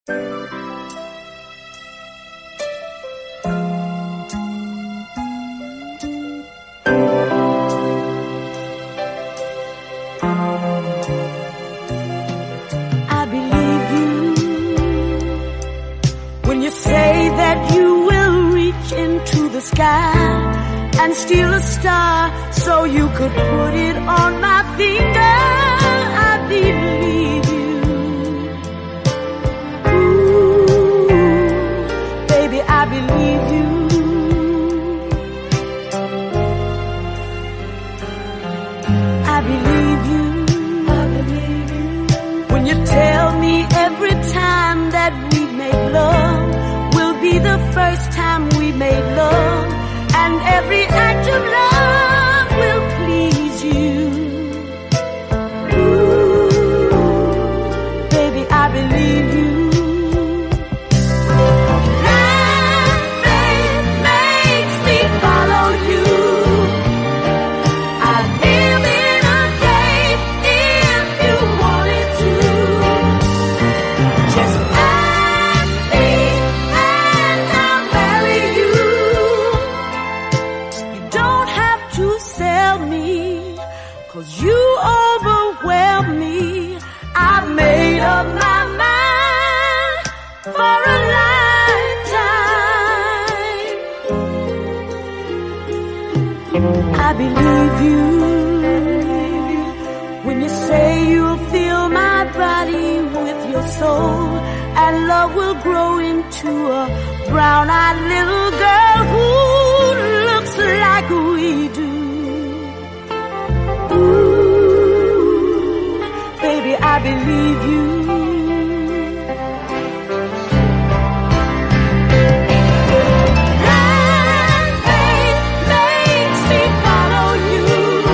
I believe you when you say that you will reach into the sky and steal a star so you could put it on my finger. I believe you. Ooh, baby, I believe you. I believe you. I believe you. When you tell me every time that we make love will be the first time we made love, and every act of love will please you. Ooh, baby, I believe you. Blind faith makes me follow you. I'd live in a cave if you wanted to. Just ask me and I'll marry you. You don't have to sell me, 'cause you overwhelm me. I've made up my mind for a lifetime. I believe you when you say you'll fill my body with your soul, and love will grow into a brown-eyed little girl who looks like we do. Ooh, baby, I believe you. Blind faith makes me follow you.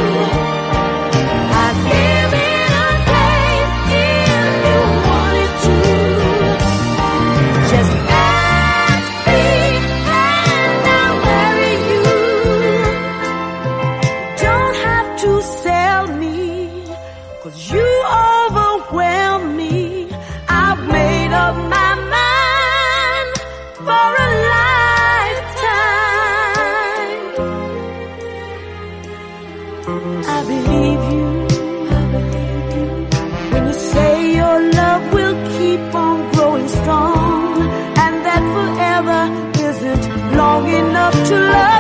I'd live in a cave if you wanted to. Just ask me and I'll marry you. Don't have to sell me, 'cause you overwhelm me. I've made up my mind for a lifetime. I believe you. I believe you. When you say your love will keep on growing strong, and that forever isn't long enough to love